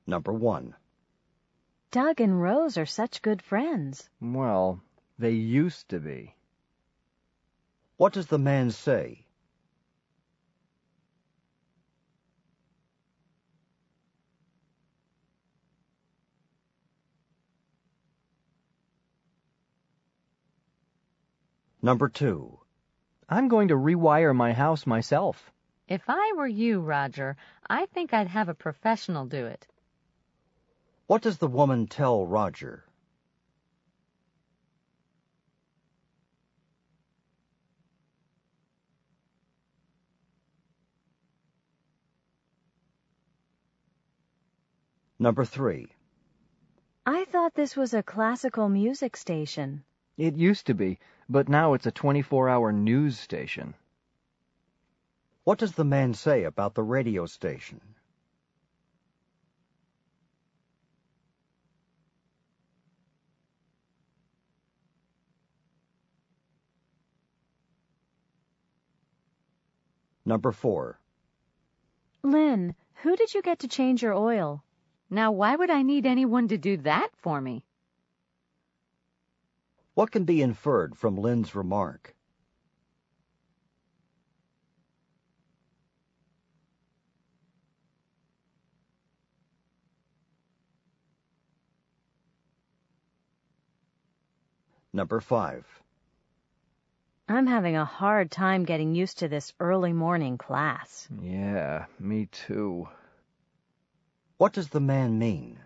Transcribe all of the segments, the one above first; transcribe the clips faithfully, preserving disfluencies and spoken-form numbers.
Number one. Doug and Rose are such good friends. Well, they used to be. What does the man say? Number two. I'm going to rewire my house myself. If I were you, Roger, I think I'd have a professional do it. What does the woman tell Roger? Number three. I thought this was a classical music station. It used to be, but now it's a twenty-four hour news station. What does the man say about the radio station? Number four. Lynn, who did you get to change your oil? Now, why would I need anyone to do that for me? What can be inferred from Lynn's remark? Number five. I'm having a hard time getting used to this early morning class. Yeah, me too. What does the man mean?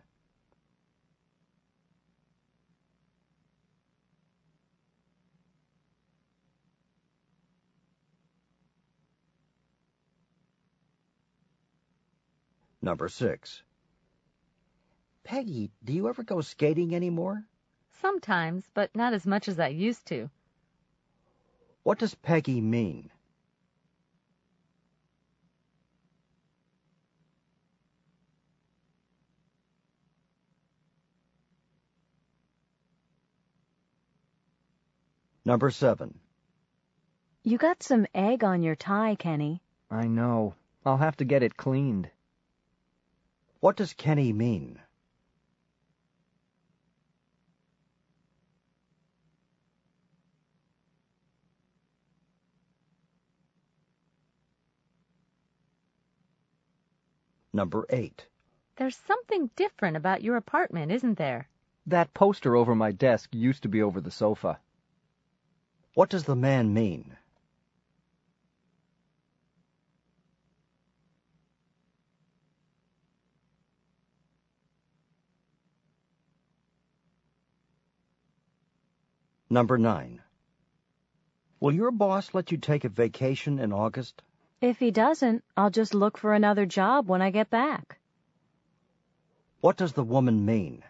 Number six. Peggy, do you ever go skating anymore? Sometimes, but not as much as I used to. What does Peggy mean? Number seven. You got some egg on your tie, Kenny. I know. I'll have to get it cleaned. What does Kenny mean? Number eight. There's something different about your apartment, isn't there? That poster over my desk used to be over the sofa. What does the man mean? Number nine. Will your boss let you take a vacation in August? If he doesn't, I'll just look for another job when I get back. What does the woman mean?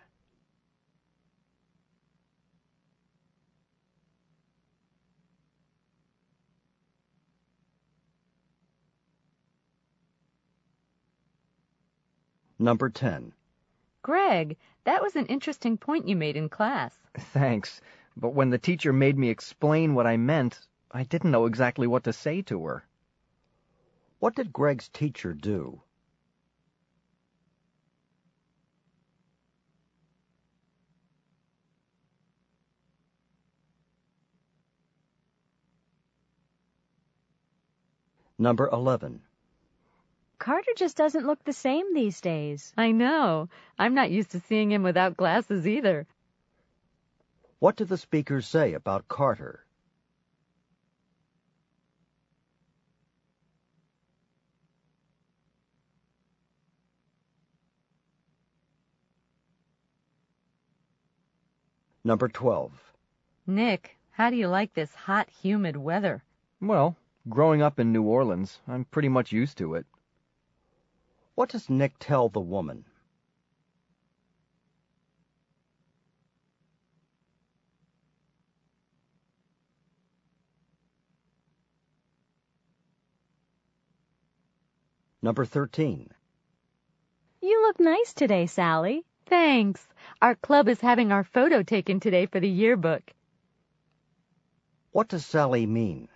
Number ten. Greg, that was an interesting point you made in class. Thanks, but when the teacher made me explain what I meant, I didn't know exactly what to say to her. What did Greg's teacher do? Number eleven. Carter just doesn't look the same these days. I know. I'm not used to seeing him without glasses either. What do the speakers say about Carter? Number twelve. Nick, how do you like this hot, humid weather? Well, growing up in New Orleans, I'm pretty much used to it. What does Nick tell the woman? Number thirteen. You look nice today, Sally. Thanks. Our club is having our photo taken today for the yearbook. What does Sally mean?